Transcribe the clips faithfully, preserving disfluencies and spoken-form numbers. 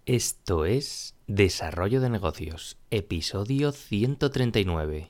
Esto es Desarrollo de Negocios, episodio ciento treinta y nueve.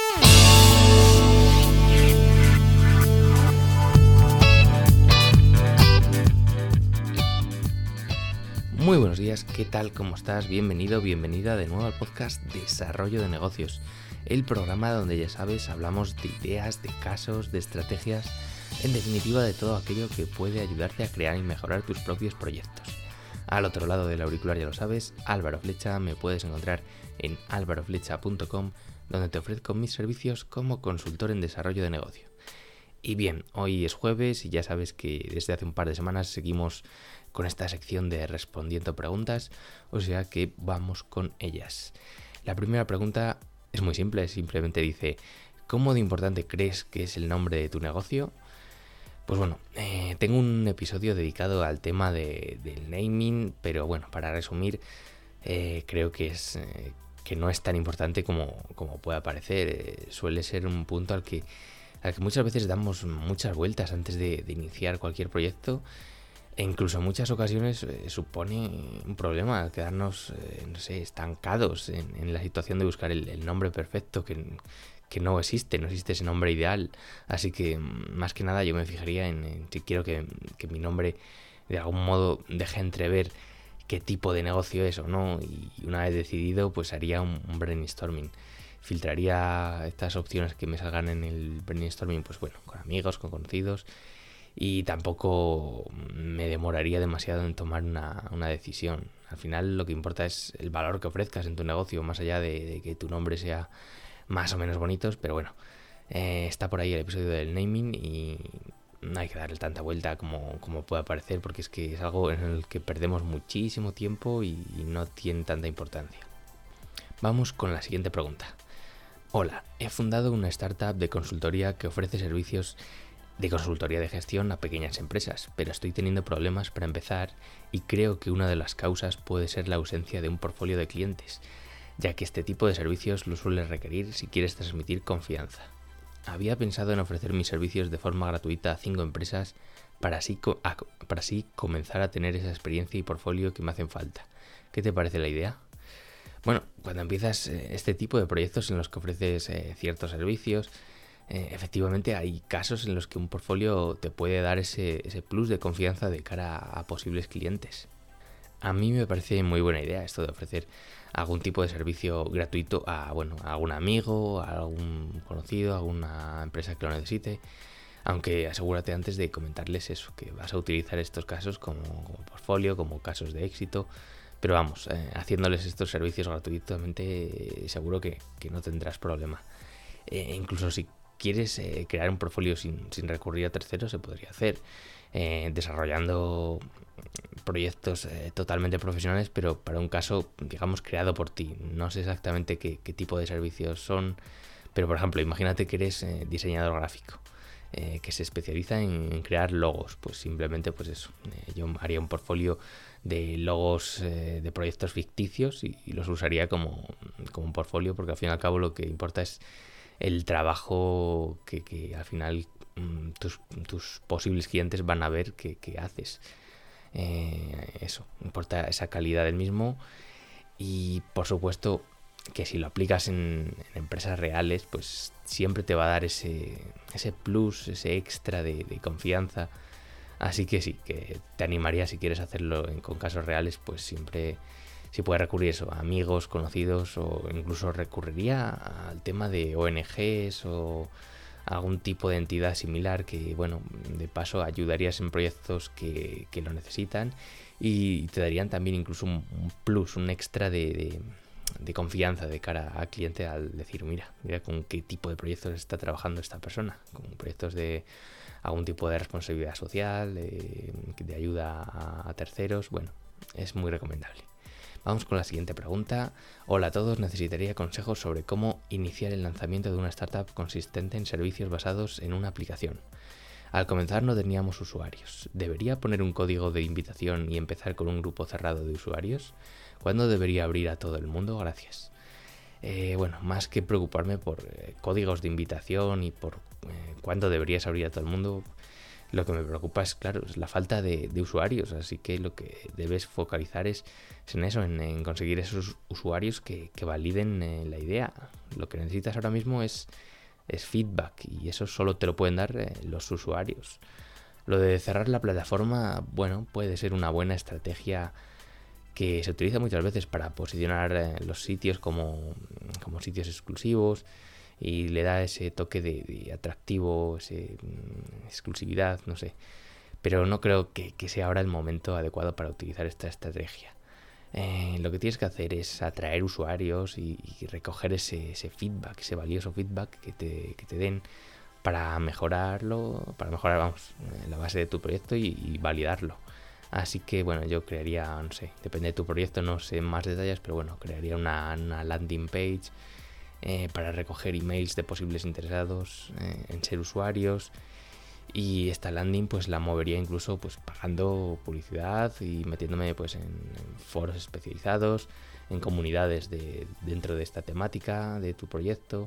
Muy buenos días, ¿qué tal? ¿Cómo estás? Bienvenido, bienvenida de nuevo al podcast Desarrollo de Negocios, el programa donde, ya sabes, hablamos de ideas, de casos, de estrategias, en definitiva de todo aquello que puede ayudarte a crear y mejorar tus propios proyectos. Al otro lado del auricular, ya lo sabes, Álvaro Flecha. Me puedes encontrar en álvaro flecha punto com, donde te ofrezco mis servicios como consultor en desarrollo de negocio. Y bien, hoy es jueves y ya sabes que desde hace un par de semanas seguimos con esta sección de respondiendo preguntas, o sea que vamos con ellas. La primera pregunta es muy simple, simplemente dice: ¿cómo de importante crees que es el nombre de tu negocio? Pues bueno, eh, tengo un episodio dedicado al tema de, del naming, pero bueno, para resumir, eh, creo que es eh, que no es tan importante como, como pueda parecer. Eh, suele ser un punto al que, al que muchas veces damos muchas vueltas antes de, de iniciar cualquier proyecto, e incluso en muchas ocasiones eh, supone un problema quedarnos, eh, no sé, estancados en, en la situación de buscar el, el nombre perfecto que... que no existe, no existe ese nombre ideal. Así que más que nada yo me fijaría en, en si quiero que, que mi nombre de algún modo deje entrever qué tipo de negocio es o no, y una vez decidido pues haría un, un brainstorming. Filtraría estas opciones que me salgan en el brainstorming, pues bueno, con amigos, con conocidos, y tampoco me demoraría demasiado en tomar una, una decisión. Al final lo que importa es el valor que ofrezcas en tu negocio, más allá de, de que tu nombre sea más o menos bonitos, pero bueno, eh, está por ahí el episodio del naming y no hay que darle tanta vuelta como, como pueda parecer, porque es que es algo en el que perdemos muchísimo tiempo y, y no tiene tanta importancia. Vamos con la siguiente pregunta. Hola, he fundado una startup de consultoría que ofrece servicios de consultoría de gestión a pequeñas empresas, pero estoy teniendo problemas para empezar y creo que una de las causas puede ser la ausencia de un portfolio de clientes, ya que este tipo de servicios lo suele requerir si quieres transmitir confianza. Había pensado en ofrecer mis servicios de forma gratuita a cinco empresas para así, co- a, para así comenzar a tener esa experiencia y portfolio que me hacen falta. ¿Qué te parece la idea? Bueno, cuando empiezas eh, este tipo de proyectos en los que ofreces eh, ciertos servicios, eh, efectivamente hay casos en los que un portfolio te puede dar ese, ese plus de confianza de cara a, a posibles clientes. A mí me parece muy buena idea esto de ofrecer algún tipo de servicio gratuito a, bueno, a algún amigo, a algún conocido, a alguna empresa que lo necesite, aunque asegúrate antes de comentarles eso, que vas a utilizar estos casos como, como portfolio, como casos de éxito, pero vamos, eh, haciéndoles estos servicios gratuitamente eh, seguro que, que no tendrás problema. Eh, incluso si quieres eh, crear un portfolio sin, sin recurrir a terceros, se podría hacer. Eh, desarrollando proyectos eh, totalmente profesionales, pero para un caso, digamos, creado por ti. No sé exactamente qué, qué tipo de servicios son, pero por ejemplo, imagínate que eres eh, diseñador gráfico, eh, que se especializa en, en crear logos. Pues simplemente, pues eso, eh, yo haría un portfolio de logos eh, de proyectos ficticios y, y los usaría como, como un portfolio, porque al fin y al cabo lo que importa es el trabajo que, que al final Tus, tus posibles clientes van a ver que, que haces. Eh, eso, importa esa calidad del mismo, y por supuesto que si lo aplicas en, en empresas reales, pues siempre te va a dar ese, ese plus, ese extra de, de confianza. Así que sí, que te animaría, si quieres hacerlo en, con casos reales, pues siempre si puedes recurrir eso, a amigos, conocidos, o incluso recurriría al tema de O N Ges o algún tipo de entidad similar que, bueno, de paso ayudarías en proyectos que, que lo necesitan, y te darían también incluso un, un plus, un extra de, de, de confianza de cara al cliente al decir, mira, mira con qué tipo de proyectos está trabajando esta persona, con proyectos de algún tipo de responsabilidad social, de, de ayuda a, a terceros. Bueno, es muy recomendable. Vamos con la siguiente pregunta. Hola a todos, necesitaría consejos sobre cómo iniciar el lanzamiento de una startup consistente en servicios basados en una aplicación. Al comenzar no teníamos usuarios. ¿Debería poner un código de invitación y empezar con un grupo cerrado de usuarios? ¿Cuándo debería abrir a todo el mundo? Gracias. Eh, bueno, más que preocuparme por eh, códigos de invitación y por eh, cuándo deberías abrir a todo el mundo, Lo que me preocupa es, claro, es la falta de, de usuarios, así que lo que debes focalizar es, es en eso, en, en conseguir esos usuarios que, que validen eh, la idea. Lo que necesitas ahora mismo es, es feedback, y eso solo te lo pueden dar eh, los usuarios. Lo de cerrar la plataforma, bueno, puede ser una buena estrategia que se utiliza muchas veces para posicionar eh, los sitios como, como sitios exclusivos, y le da ese toque de, de atractivo, ese, mm, exclusividad, no sé. Pero no creo que, que sea ahora el momento adecuado para utilizar esta estrategia. Eh, lo que tienes que hacer es atraer usuarios y, y recoger ese, ese feedback, ese valioso feedback que te, que te den para mejorarlo, para mejorar, vamos, la base de tu proyecto y, y validarlo. Así que bueno, yo crearía, no sé, depende de tu proyecto, no sé más detalles, pero bueno, crearía una, una landing page eh, para recoger emails de posibles interesados eh, en ser usuarios, y esta landing pues la movería incluso pues pagando publicidad y metiéndome pues en, en foros especializados, en comunidades de, dentro de esta temática de tu proyecto.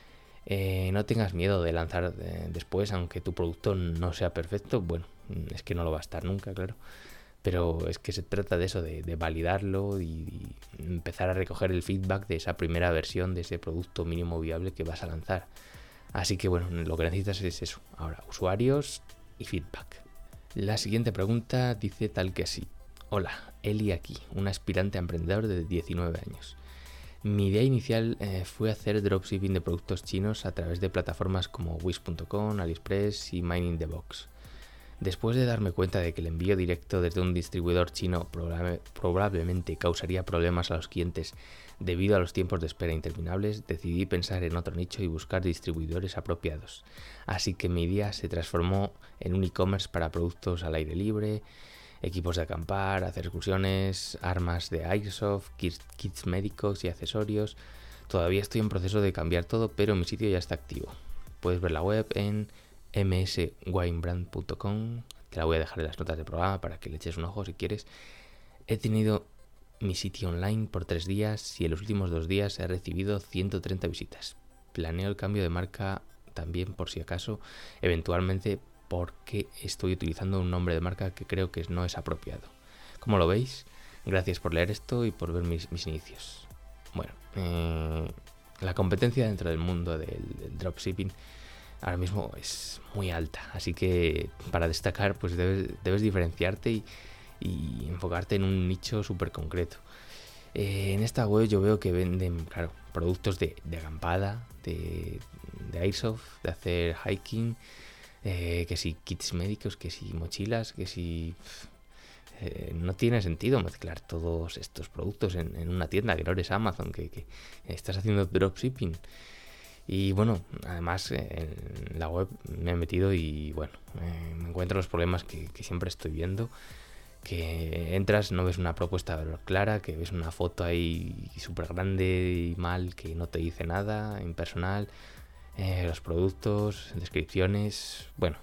Eh, no tengas miedo de lanzar eh, después, aunque tu producto no sea perfecto. Bueno, es que no lo va a estar nunca, claro. Pero es que se trata de eso, de, de validarlo y, y empezar a recoger el feedback de esa primera versión de ese producto mínimo viable que vas a lanzar. Así que bueno, lo que necesitas es eso. Ahora, usuarios y feedback. La siguiente pregunta dice tal que así. Hola, Eli aquí, un aspirante a emprendedor de diecinueve años. Mi idea inicial eh, fue hacer dropshipping de productos chinos a través de plataformas como Wish punto com, AliExpress y Mining the Box. Después de darme cuenta de que el envío directo desde un distribuidor chino probable, probablemente causaría problemas a los clientes debido a los tiempos de espera interminables, decidí pensar en otro nicho y buscar distribuidores apropiados. Así que mi idea se transformó en un e-commerce para productos al aire libre, equipos de acampar, hacer excursiones, armas de airsoft, kits, kits médicos y accesorios. Todavía estoy en proceso de cambiar todo, pero mi sitio ya está activo. Puedes ver la web en eme ese winebrand punto com. Te la voy a dejar en las notas del programa para que le eches un ojo si quieres. He tenido mi sitio online por tres días y en los últimos dos días he recibido ciento treinta visitas. Planeo el cambio de marca también, por si acaso, eventualmente, porque estoy utilizando un nombre de marca que creo que no es apropiado. ¿Cómo lo veis? Gracias por leer esto y por ver mis, mis inicios. Bueno, eh, la competencia dentro del mundo del, del dropshipping ahora mismo es muy alta, así que para destacar pues debes, debes diferenciarte y, y enfocarte en un nicho súper concreto. Eh, en esta web yo veo que venden, claro, productos de, de acampada, de, de airsoft, de hacer hiking, eh, que si kits médicos, que si mochilas, que si... Eh, no tiene sentido mezclar todos estos productos en, en una tienda, que no eres Amazon, que, que estás haciendo dropshipping. Y bueno, además en la web me he metido y bueno, eh, me encuentro los problemas que, que siempre estoy viendo, que entras, no ves una propuesta de valor clara, que ves una foto ahí súper grande y mal que no te dice nada, impersonal, eh, los productos, descripciones, bueno,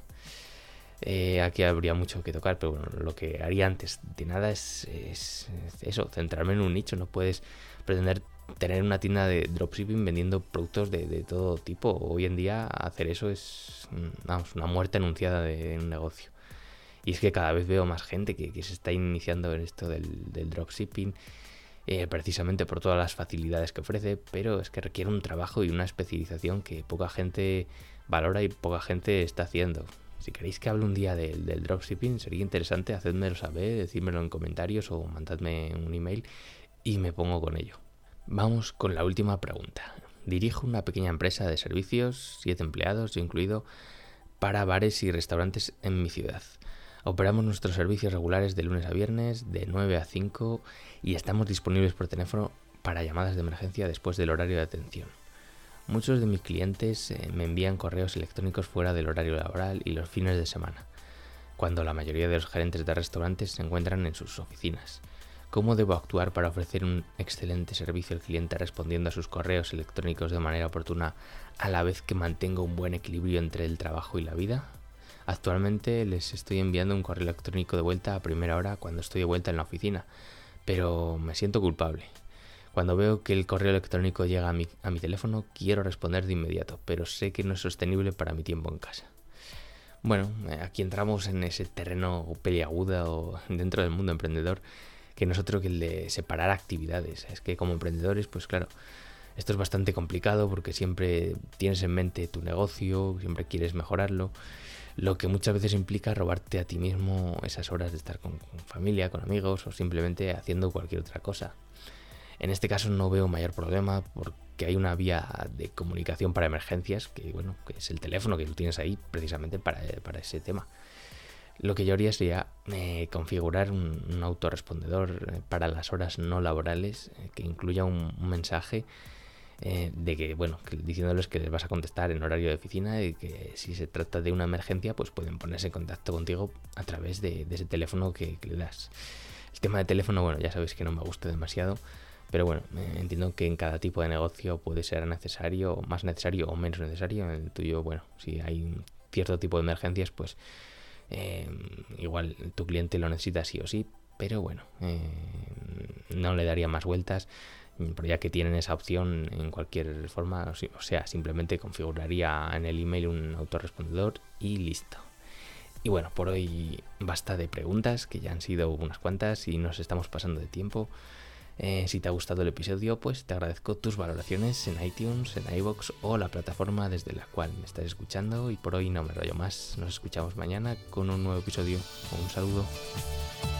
eh, aquí habría mucho que tocar, pero bueno, lo que haría antes de nada es, es, es eso, centrarme en un nicho. No puedes pretender tener una tienda de dropshipping vendiendo productos de, de todo tipo. Hoy en día hacer eso es, vamos, una muerte anunciada de un negocio. Y es que cada vez veo más gente que, que se está iniciando en esto del, del dropshipping, eh, precisamente por todas las facilidades que ofrece, pero es que requiere un trabajo y una especialización que poca gente valora y poca gente está haciendo. Si queréis que hable un día del, del dropshipping, sería interesante, hacedmelo saber, decídmelo en comentarios o mandadme un email y me pongo con ello. Vamos con la última pregunta. Dirijo una pequeña empresa de servicios, siete empleados, yo incluido, para bares y restaurantes en mi ciudad. Operamos nuestros servicios regulares de lunes a viernes, de nueve a cinco, y estamos disponibles por teléfono para llamadas de emergencia después del horario de atención. Muchos de mis clientes eh, me envían correos electrónicos fuera del horario laboral y los fines de semana, cuando la mayoría de los gerentes de restaurantes se encuentran en sus oficinas. ¿Cómo debo actuar para ofrecer un excelente servicio al cliente respondiendo a sus correos electrónicos de manera oportuna, a la vez que mantengo un buen equilibrio entre el trabajo y la vida? Actualmente les estoy enviando un correo electrónico de vuelta a primera hora cuando estoy de vuelta en la oficina, pero me siento culpable. Cuando veo que el correo electrónico llega a mi, a mi teléfono, quiero responder de inmediato, pero sé que no es sostenible para mi tiempo en casa. Bueno, aquí entramos en ese terreno peliagudo dentro del mundo emprendedor, que no es otro que el de separar actividades. Es que como emprendedores, pues claro, esto es bastante complicado porque siempre tienes en mente tu negocio, siempre quieres mejorarlo, lo que muchas veces implica robarte a ti mismo esas horas de estar con, con familia, con amigos o simplemente haciendo cualquier otra cosa. En este caso no veo mayor problema porque hay una vía de comunicación para emergencias, que bueno, que es el teléfono, que lo tienes ahí precisamente para, para ese tema. Lo que yo haría sería eh, configurar un, un autorrespondedor eh, para las horas no laborales eh, que incluya un, un mensaje eh, de que, bueno, que, diciéndoles que les vas a contestar en horario de oficina y que si se trata de una emergencia, pues pueden ponerse en contacto contigo a través de, de ese teléfono que, que le das. El tema de teléfono, bueno, ya sabéis que no me gusta demasiado, pero bueno, eh, entiendo que en cada tipo de negocio puede ser necesario, más necesario o menos necesario. En el tuyo, bueno, si hay un cierto tipo de emergencias, pues Eh, igual tu cliente lo necesita sí o sí, pero bueno, eh, no le daría más vueltas, pero ya que tienen esa opción en cualquier forma, o sea, simplemente configuraría en el email un autorrespondedor y listo. Y bueno, por hoy basta de preguntas, que ya han sido unas cuantas y nos estamos pasando de tiempo. Eh, si te ha gustado el episodio, pues te agradezco tus valoraciones en iTunes, en iVoox o la plataforma desde la cual me estás escuchando. Y por hoy no me rollo más. Nos escuchamos mañana con un nuevo episodio. Un saludo.